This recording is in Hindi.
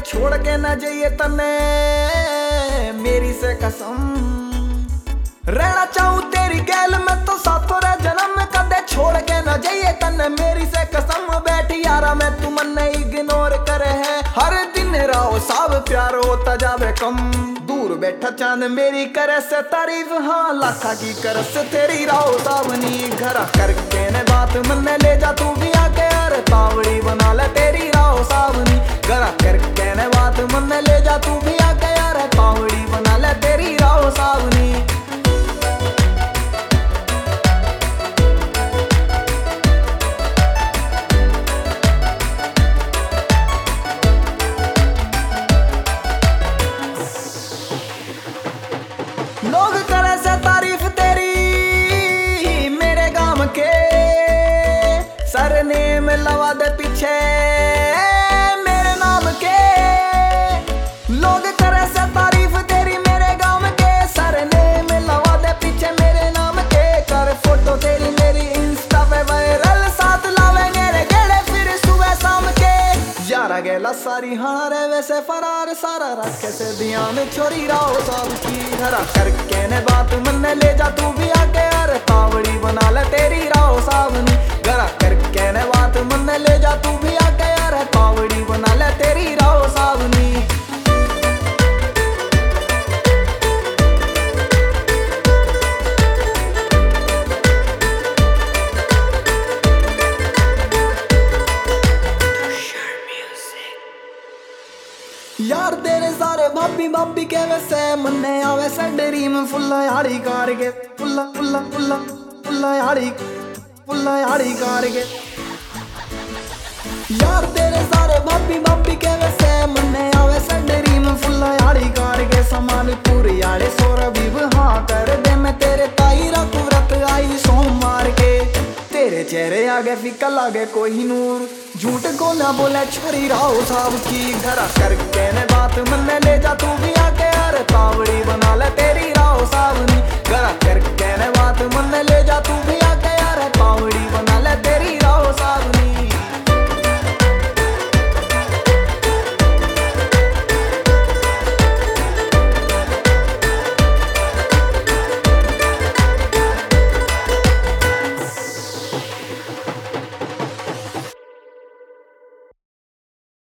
छोड़ के न जाइए तने मेरी से कसम। रहना चाहूं तेरी गैल में तो साथों रे जन्म, कदे छोड़ के न जाइए तने मेरी से कसम। बैठी यारा मैं तू मन इग्नोर करे है, हर दिन रहो सब प्यार होता जावे कम। दूर बैठा चांद मेरी करे से तारीफ, हाँ लाखा की कर से तेरी राहो सावनी। घरा करके ने बात मन ले जा तू भी आके यार, तावड़ी बना ले तेरी राहो सावनी। घरा करके ने बात मन ले जा तू भी आके यार, तावड़ी बना ले तेरी राहो सावनी। लोग करे से तारीफ तेरी मेरे गांव के, सरनेम लवा दे पीछे मेरे नाम के। लोग करे से तारीफ तेरी मेरे गांव के, सरनेम लवा दे पीछे मेरे नाम के। कर फोटो तेरी मेरी इंस्टा पे वायरल, साथ लावेंगे रे गेड़े फिर सुबह शाम के। यारा गेला सारी हारे वैसे फरार, सारा रखे से ध्यान छोरी राहो सब की। घरा करके ने बात मन ले जा तू भी आके यार, तावड़ी बना ले तेरी राहो सावनी। घरा करके ने बात मन ले जा तू भी आके यार, तावड़ी बना ले तेरी राहो सावनी। यार तेरे सारे भाभी भाभी के वैसे मन्ने आवे से ड्रीम फुल्ला यारी कार के, फुल्ला फुल्ला फुल्ला फुल्ला यारी कार के। यार तेरे सारे भाभी भाभी के वैसे मन्ने आवे से ड्रीम फुल्ला यारी कार के। सामान पूरी यारे सौरभी हाँ कर दे मैं तेरे ताई रखू व्रत आई सोमवार के। तेरे चेहरे आगे फीका लागे कोई नूर, झूठ को ना बोले छोरी राहो साहब की। घरा करके ने बात मन ले जा तू भी आके यार, तावड़ी बना ले तेरी राहो सावनी। घरा करके ने बात मन ले जा तू भी आके यार, तावड़ी बना ले तेरी